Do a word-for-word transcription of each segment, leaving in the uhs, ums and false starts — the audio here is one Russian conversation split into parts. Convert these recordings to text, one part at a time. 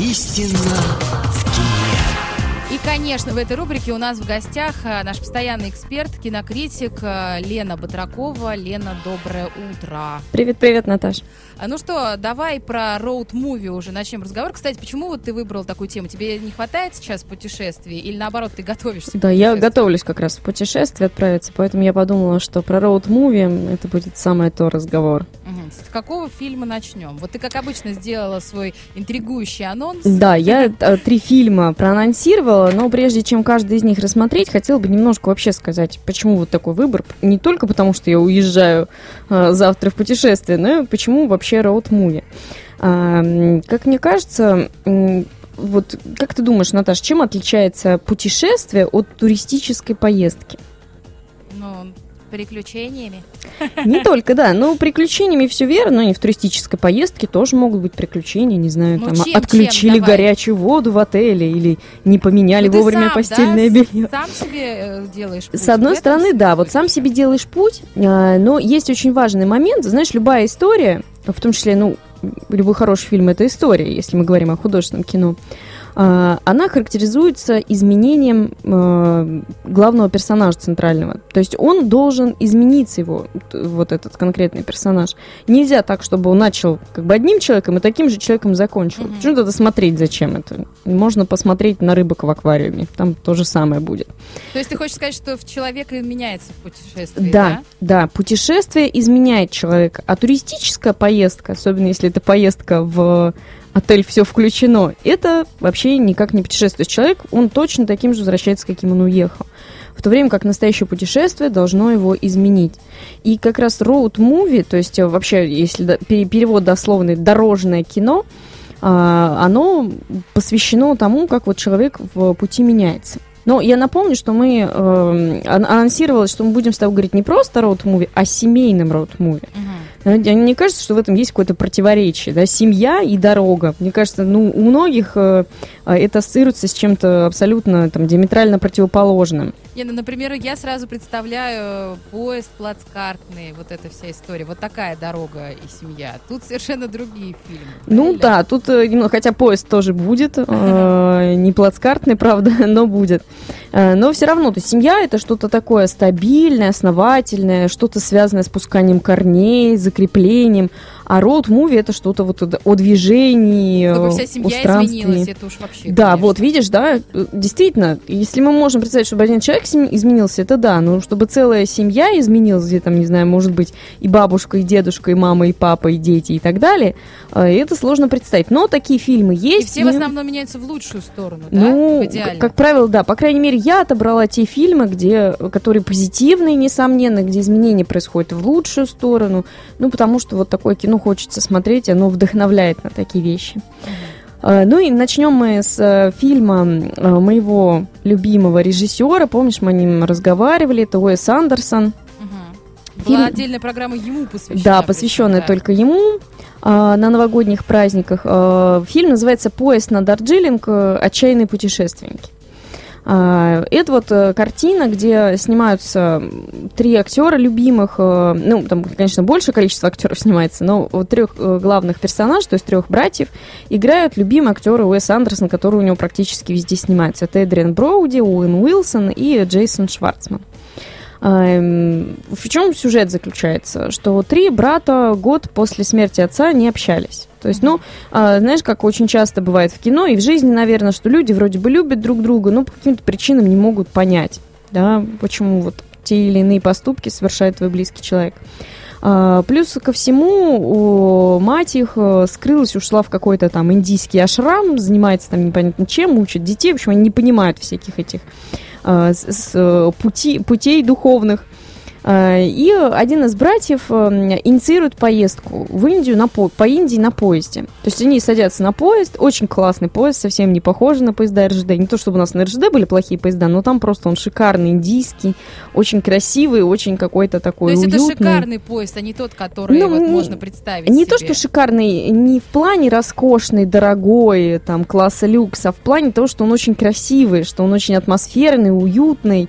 Истинно в кине. И, конечно, в этой рубрике у нас в гостях наш постоянный эксперт, кинокритик Лена Батракова. Лена, доброе утро. Привет-привет, Наташа. Ну что, давай про роуд-муви уже начнем разговор. Кстати, почему вот ты выбрал такую тему? Тебе не хватает сейчас путешествий или, наоборот, ты готовишься? Да, я готовлюсь как раз в путешествие отправиться, поэтому я подумала, что про роуд-муви это будет самое то разговор. Угу. С какого фильма начнем? Вот ты, как обычно, сделала свой интригующий анонс. Да, я три фильма проанонсировала, но прежде чем каждый из них рассмотреть, хотела бы немножко вообще сказать, почему вот такой выбор. Не только потому, что я уезжаю а, завтра в путешествие, но и почему вообще роуд-муви. А, как мне кажется, вот как ты думаешь, Наташа, чем отличается путешествие от туристической поездки? Ну, приключениями. Не только, да, но приключениями все верно, но и в туристической поездке тоже могут быть приключения, не знаю, ну, там чем, отключили чем? горячую воду в отеле или не поменяли ну, вовремя сам, постельное да? белье. Сам себе делаешь путь. С одной стороны, да, вот сам себе делаешь путь, но есть очень важный момент, знаешь, любая история, в том числе, ну, любой хороший фильм — это история, если мы говорим о художественном кино, она характеризуется изменением э, главного персонажа центрального. То есть он должен измениться, его, вот этот конкретный персонаж. Нельзя так, чтобы он начал как бы одним человеком и таким же человеком закончил. Mm-hmm. Почему надо смотреть, зачем это? Можно посмотреть на рыбок в аквариуме, там то же самое будет. То есть ты хочешь сказать, что человек меняется в путешествии, да? Да, да, путешествие изменяет человека, а туристическая поездка, особенно если это поездка в отель «Все включено», это вообще никак не путешествие. То есть человек, он точно таким же возвращается, каким он уехал. В то время как настоящее путешествие должно его изменить. И как раз роуд-муви, то есть вообще, если перевод дословный, дорожное кино, оно посвящено тому, как вот человек в пути меняется. Но я напомню, что мы э, анонсировалось, что мы будем с тобой говорить не просто роуд-муви, а семейном роуд-муви. Uh-huh. Мне кажется, что в этом есть какое-то противоречие, да, семья и дорога. Мне кажется, ну, у многих э, это ассоциируется с чем-то абсолютно там, диаметрально противоположным. Не, ну, например, я сразу представляю поезд плацкартный, вот эта вся история, вот такая дорога и семья. Тут совершенно другие фильмы. Ну да, тут, хотя поезд тоже будет, э, не плацкартный, правда, но будет. Но все равно, то есть семья — это что-то такое стабильное, основательное, что-то связанное с пусканием корней, закреплением. А роуд-муви — это что-то вот о движении, чтобы вся семья изменилась, это уж вообще. Да, конечно. Вот видишь, да, действительно, если мы можем представить, чтобы один человек изменился, это да, но чтобы целая семья изменилась, где там, не знаю, может быть и бабушка, и дедушка, и мама, и папа, и дети, и так далее, это сложно представить. Но такие фильмы есть. И все в основном меняются в лучшую сторону, ну, да? В идеале. Как правило, да. По крайней мере, я отобрала те фильмы, где, которые позитивные, несомненно, где изменения происходят в лучшую сторону, ну, потому что вот такое кино хочется смотреть, оно вдохновляет на такие вещи. Uh-huh. Ну и начнем мы с фильма моего любимого режиссера. Помнишь, мы о нем разговаривали, это Уэс Андерсон. Uh-huh. Фильм... Была отдельная программа ему посвящена. Да, посвященная да. только ему на новогодних праздниках. Фильм называется «Поезд на Дарджилинг. Отчаянные путешественники». Это вот картина, где снимаются три актера любимых, ну, там, конечно, большее количество актеров снимается, но вот трех главных персонажей, то есть трех братьев, играют любимые актеры Уэса Андерсона, который у него практически везде снимается. Это Эдриан Броуди, Оуэн Уилсон и Джейсон Шварцман. В чем сюжет заключается? Что три брата год после смерти отца не общались. То есть, ну, знаешь, как очень часто бывает в кино и в жизни, наверное, что люди вроде бы любят друг друга, но по каким-то причинам не могут понять, да, почему вот те или иные поступки совершает твой близкий человек. Плюс ко всему, мать их скрылась, ушла в какой-то там индийский ашрам, занимается там непонятно чем, учит детей, в общем, они не понимают всяких этих с пути, путей духовных. И один из братьев инициирует поездку в Индию на по, по Индии на поезде. То есть они садятся на поезд, очень классный поезд, совсем не похожий на поезда эр жэ дэ. Не то чтобы у нас на эр жэ дэ были плохие поезда, но там просто он шикарный, индийский, очень красивый, очень какой-то такой уютный. То есть уютный. Это шикарный поезд, а не тот, который ну, вот можно представить не себе. То, что шикарный, не в плане роскошный, дорогой, там, класса люкс, а в плане того, что он очень красивый, что он очень атмосферный, уютный.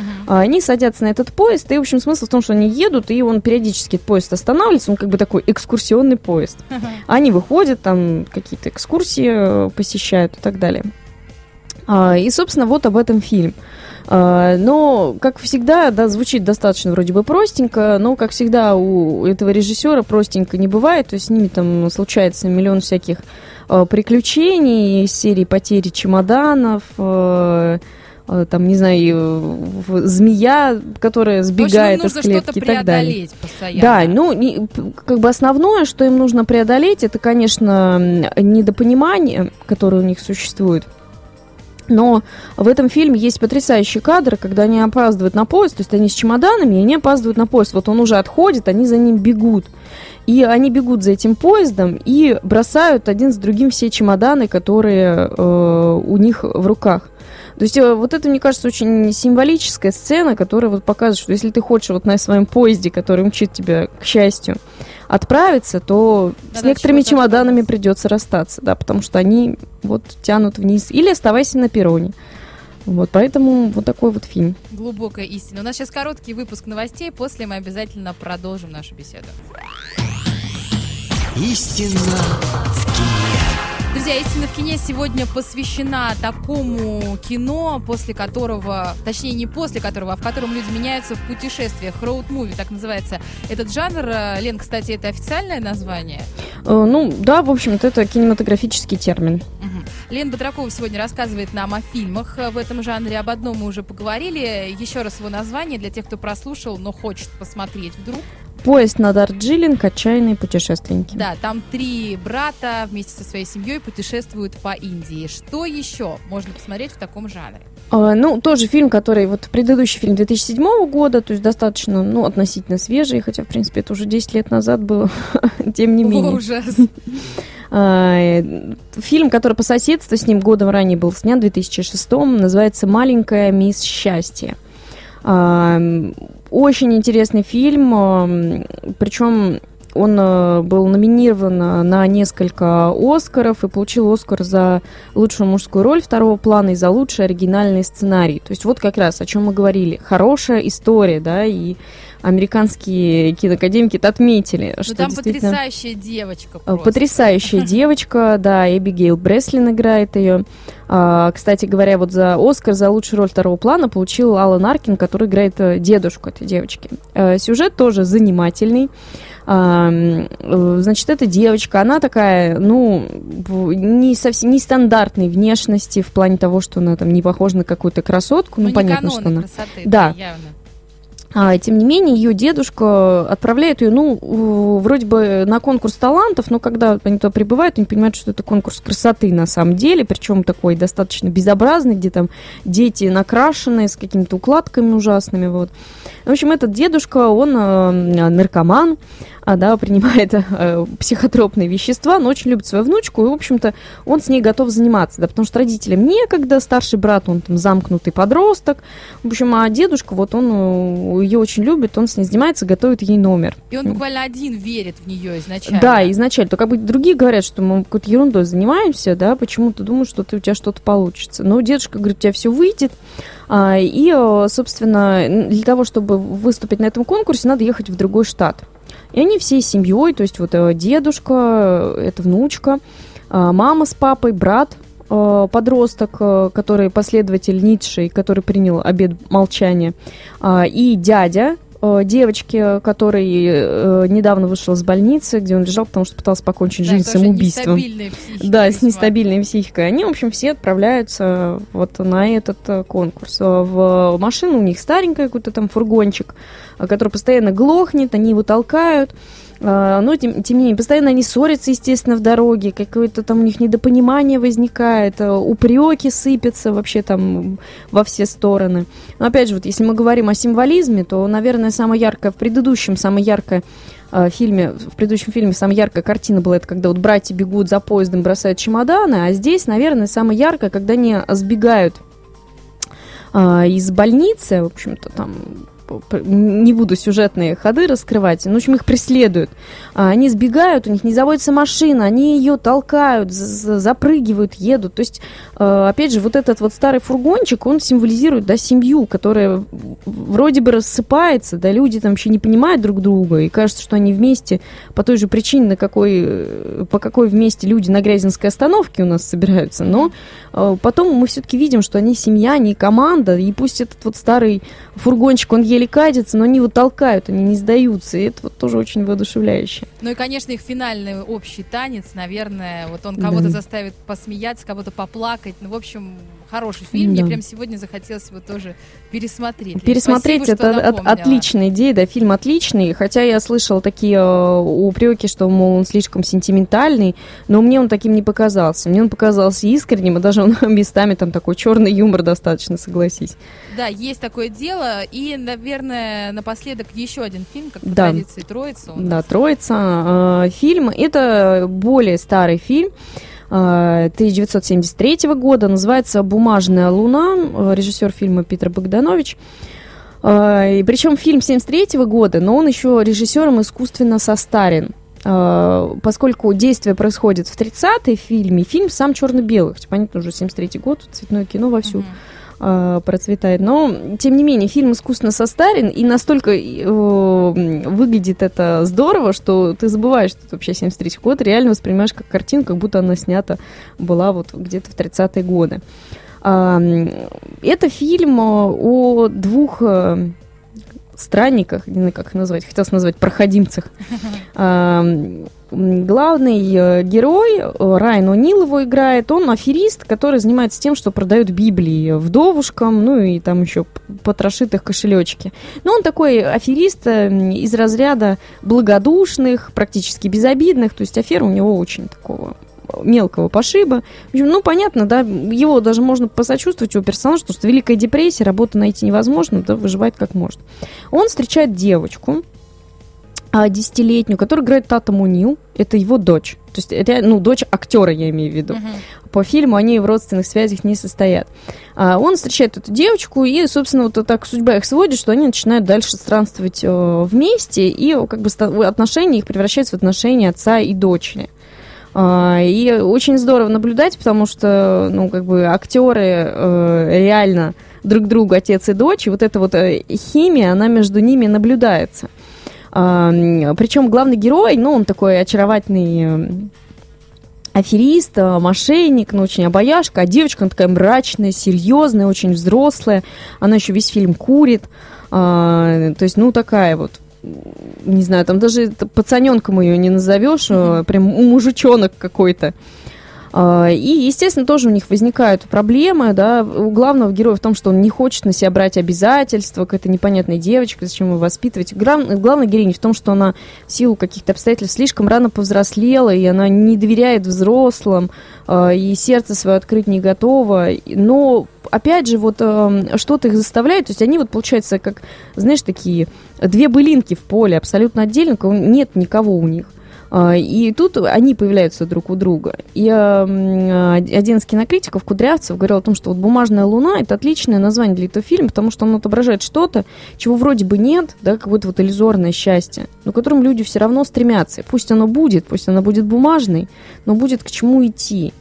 Uh-huh. Они садятся на этот поезд, и, в общем, смысл в том, что они едут, и он периодически, этот поезд останавливается, он как бы такой экскурсионный поезд. Uh-huh. Они выходят, там какие-то экскурсии посещают и так далее. И, собственно, вот об этом фильм. Но, как всегда, да, звучит достаточно вроде бы простенько, но, как всегда, у этого режиссера простенько не бывает, то есть с ними там случается миллион всяких приключений из серии потери чемоданов, там, не знаю, змея, которая сбегает из клетки и так далее. Постоянно. Да, ну, не, как бы основное, что им нужно преодолеть, это, конечно, недопонимание, которое у них существует. Но в этом фильме есть потрясающие кадры, когда они опаздывают на поезд, то есть они с чемоданами, и они опаздывают на поезд. Вот он уже отходит, они за ним бегут. И они бегут за этим поездом и бросают один с другим все чемоданы, которые э, у них в руках. То есть вот это, мне кажется, очень символическая сцена, которая вот показывает, что если ты хочешь вот на своем поезде, который мчит тебя, к счастью, отправиться, то да, с некоторыми чемоданами придется расстаться, да, потому что они вот тянут вниз. Или оставайся на перроне. Вот, поэтому вот такой вот фильм. Глубокая истина. У нас сейчас короткий выпуск новостей, после мы обязательно продолжим нашу беседу. Истина в кине. Друзья, «Истина в кине» сегодня посвящена такому кино, после которого, точнее не после которого, а в котором люди меняются в путешествиях. Роуд-муви, так называется этот жанр. Лен, кстати, это официальное название? Э, ну, да, в общем-то, это кинематографический термин. Угу. Лена Батракова сегодня рассказывает нам о фильмах в этом жанре. Об одном мы уже поговорили. Еще раз его название для тех, кто прослушал, но хочет посмотреть вдруг. «Поезд на Дарджилинг. Отчаянные путешественники». Да, там три брата вместе со своей семьей путешествуют по Индии. Что еще можно посмотреть в таком жанре? А, ну, тоже фильм, который, вот предыдущий фильм две тысячи седьмого года, то есть достаточно, ну, относительно свежий, хотя, в принципе, это уже десять лет назад было, тем не менее. Ужас! Фильм, который по соседству с ним годом ранее был снят, в две тысячи шестом, называется «Маленькая мисс Счастье». Очень интересный фильм, причем он был номинирован на несколько Оскаров и получил Оскар за лучшую мужскую роль второго плана и за лучший оригинальный сценарий. То есть вот как раз о чем мы говорили. Хорошая история, да, и американские киноакадемики отметили, но что там действительно... потрясающая девочка просто. Потрясающая девочка, да, Эбигейл Бреслин играет ее. А, кстати говоря, вот за Оскар за лучшую роль второго плана получил Алан Аркин, который играет дедушку этой девочки. А, сюжет тоже занимательный. А, значит, эта девочка, она такая, ну, не совсем не стандартной внешности в плане того, что она там не похожа на какую-то красотку, ну, ну понятно, что она. Красоты, да, да, явно. А, тем не менее, ее дедушка отправляет ее, ну, вроде бы на конкурс талантов, но когда они туда прибывают, они понимают, что это конкурс красоты на самом деле, причем такой достаточно безобразный, где там дети накрашенные с какими-то укладками ужасными, вот. В общем, этот дедушка, он э, наркоман, а, да, принимает э, психотропные вещества, но очень любит свою внучку, и, в общем-то, он с ней готов заниматься, да, потому что родителям некогда, старший брат, он там замкнутый подросток, в общем, а дедушка, вот он ее очень любит, он с ней занимается, готовит ей номер. И он буквально один верит в нее изначально. Да, изначально, то как бы другие говорят, что мы какой-то ерундой занимаемся, да, почему-то думают, что ты, у тебя что-то получится, но дедушка говорит, у тебя все выйдет. И, собственно, для того, чтобы выступить на этом конкурсе, надо ехать в другой штат. И они всей семьей, то есть вот дедушка, это внучка, мама с папой, брат, подросток, который последователь Ницше, который принял обет молчания, и дядя девочки, который недавно вышел из больницы, где он лежал, потому что пытался покончить да, жизнь самоубийством. Да, весьма. С нестабильной психикой. Они, в общем, все отправляются вот на этот конкурс. В машину у них старенькая, какой-то там фургончик, который постоянно глохнет, они его толкают. Но, тем, тем не менее, постоянно они ссорятся, естественно, в дороге, какое-то там у них недопонимание возникает, упреки сыпятся вообще там во все стороны. Но, опять же, вот если мы говорим о символизме, то, наверное, самое яркое, в предыдущем, самое яркое э, фильме, в предыдущем фильме самая яркая картина была, это когда вот братья бегут за поездом, бросают чемоданы, а здесь, наверное, самое яркое, когда они сбегают э, из больницы, в общем-то, там не буду сюжетные ходы раскрывать, ну, в общем, их преследуют. Они сбегают, у них не заводится машина, они ее толкают, запрыгивают, едут. То есть, опять же, вот этот вот старый фургончик, он символизирует, да, семью, которая вроде бы рассыпается, да, люди там еще не понимают друг друга, и кажется, что они вместе по той же причине, на какой, по какой вместе люди на Грязинской остановке у нас собираются, но потом мы все-таки видим, что они семья, они команда, и пусть этот вот старый фургончик, он еле катится, но они его толкают, они не сдаются, и это вот тоже очень воодушевляюще. Ну и, конечно, их финальный общий танец, наверное, вот он кого-то да. заставит посмеяться, кого-то поплакать, ну, в общем, хороший фильм, да. мне прям сегодня захотелось его тоже пересмотреть. Пересмотреть, Спасибо, это от, отличная идея, да, фильм отличный, хотя я слышала такие э, упреки, что, мол, он слишком сентиментальный, но мне он таким не показался, мне он показался искренним, и даже он местами там такой черный юмор достаточно, согласись. Да, есть такое дело. И, наверное, напоследок еще один фильм, как по да. традиции, «Троица». Да, «Троица». Э, фильм, это более старый фильм, э, тысяча девятьсот семьдесят третьего года, называется «Бумажная луна», э, режиссер фильма Питер Богданович. Э, и причем фильм семьдесят третьего года, но он еще режиссером искусственно состарен. Поскольку действие происходит в тридцатые в фильме, фильм сам черно-белый, хотя, понятно, уже семьдесят третий год, цветное кино вовсю uh-huh. процветает, но, тем не менее, фильм искусственно состарен, и настолько э, выглядит это здорово, что ты забываешь, что это вообще семьдесят третий год, реально воспринимаешь как картину, как будто она снята была вот где-то в тридцатые годы. Это фильм о двух... странниках, не знаю, как их назвать, хотелось назвать проходимцах. Главный герой, Райан О'Нил его играет, он аферист, который занимается тем, что продает Библии вдовушкам, ну и там еще потрошит их кошелечки. Но он такой аферист из разряда благодушных, практически безобидных, то есть афера у него очень такого мелкого пошиба. В общем, ну, понятно, да, его даже можно посочувствовать, его персонажу, потому что Великая депрессия, работу найти невозможно, да, выживает как может. Он встречает девочку, десятилетнюю, которую играет Татум О'Нил, это его дочь. То есть, это, ну, дочь актера, я имею в виду. Uh-huh. По фильму они в родственных связях не состоят. А он встречает эту девочку, и, собственно, вот так судьба их сводит, что они начинают дальше странствовать э, вместе, и как бы отношения их превращаются в отношения отца и дочери. И очень здорово наблюдать, потому что, ну, как бы актеры э, реально друг другу отец и дочь, и вот эта вот э, химия, она между ними наблюдается. Э, причем главный герой, ну, он такой очаровательный аферист, мошенник, ну, очень обаяшка, а девочка, она такая мрачная, серьезная, очень взрослая, она еще весь фильм курит, э, то есть, ну, такая вот, не знаю, там даже пацаненком ее не назовешь, mm-hmm. прям мужичонок какой-то. И, естественно, тоже у них возникают проблемы, да, у главного героя в том, что он не хочет на себя брать обязательства к этой непонятной девочке, зачем ее воспитывать. Главная героиня в том, что она в силу каких-то обстоятельств слишком рано повзрослела, и она не доверяет взрослым, и сердце свое открыть не готово, но опять же, вот э, что-то их заставляет, то есть они вот, получается, как, знаешь, такие две былинки в поле, абсолютно отдельно, нет никого у них. Э, и тут они появляются друг у друга. И э, один из кинокритиков, Кудрявцев, говорил о том, что вот «Бумажная луна» — это отличное название для этого фильма, потому что он отображает что-то, чего вроде бы нет, да, какое-то вот иллюзорное счастье, но к которому люди все равно стремятся. Пусть оно будет, пусть оно будет бумажной, но будет к чему идти.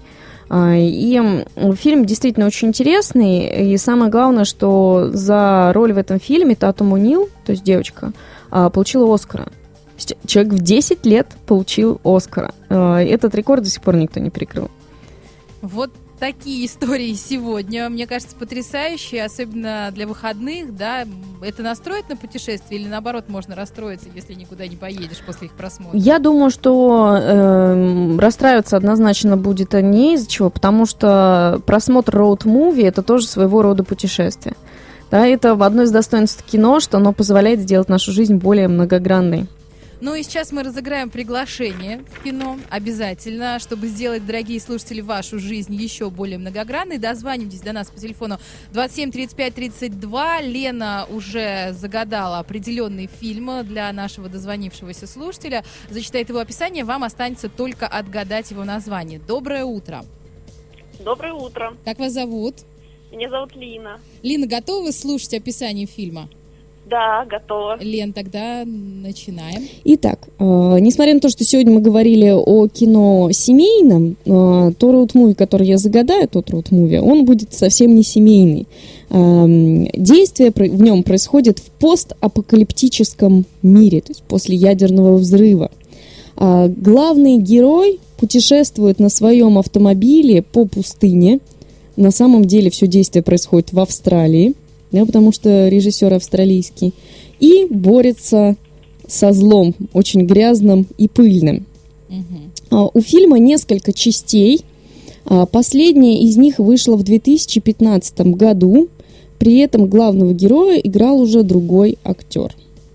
И фильм действительно очень интересный, и самое главное, что за роль в этом фильме Татум О'Нил, то есть девочка, получила Оскара. Человек в десять лет получил Оскара. Этот рекорд до сих пор никто не перекрыл. Вот такие истории сегодня, мне кажется, потрясающие, особенно для выходных, да, это настроит на путешествие или, наоборот, можно расстроиться, если никуда не поедешь после их просмотра? Я думаю, что э, расстраиваться однозначно будет не из-за чего, потому что просмотр роуд-муви — это тоже своего рода путешествие. Да, это одно из достоинств кино, что оно позволяет сделать нашу жизнь более многогранной. Ну и сейчас мы разыграем приглашение в кино, обязательно, чтобы сделать, дорогие слушатели, вашу жизнь еще более многогранной. Дозванивайтесь до нас по телефону двадцать семь тридцать пять тридцать два. Лена уже загадала определенный фильм для нашего дозвонившегося слушателя. Зачитает его описание, вам останется только отгадать его название. Доброе утро. Доброе утро. Как вас зовут? Меня зовут Лина. Лина, готовы слушать описание фильма? Да, готова. Лен, тогда начинаем. Итак, э, несмотря на то, что сегодня мы говорили о кино семейном, э, то роуд-муви, который я загадаю, тот роуд-муви, он будет совсем не семейный. Э, действие в нем происходит в постапокалиптическом мире, то есть после ядерного взрыва. Э, главный герой путешествует на своем автомобиле по пустыне. На самом деле все действие происходит в Австралии, да, потому что режиссер австралийский, и борется со злом, очень грязным и пыльным. Uh-huh. У фильма несколько частей. Последняя из них вышла в две тысячи пятнадцатом году. При этом главного героя играл уже другой актер.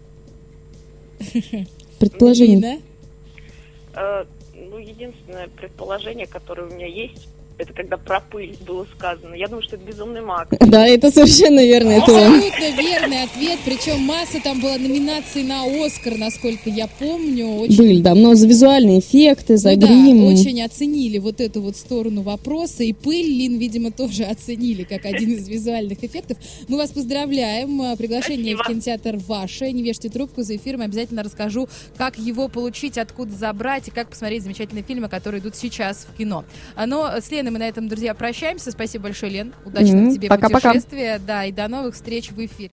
Предположение? Э, ну, единственное предположение, которое у меня есть, это когда про пыль было сказано. Я думаю, что это «Безумный Макс». Да, это совершенно верно. Это он. Абсолютно верный ответ. Причем масса там была номинаций на «Оскар», насколько я помню. Очень... Были, да, но за визуальные эффекты, за ну, грим. Да, очень оценили вот эту вот сторону вопроса. И пыль Лин, видимо, тоже оценили как один из визуальных эффектов. Мы вас поздравляем. Приглашение Спасибо. в кинотеатр ваше. Не вешайте трубку, за эфиром обязательно расскажу, как его получить, откуда забрать и как посмотреть замечательные фильмы, которые идут сейчас в кино. Но с Леной мы на этом, друзья, прощаемся. Спасибо большое, Лен. Удачного Mm-hmm. тебе Пока-пока. путешествия. Да, и до новых встреч в эфире.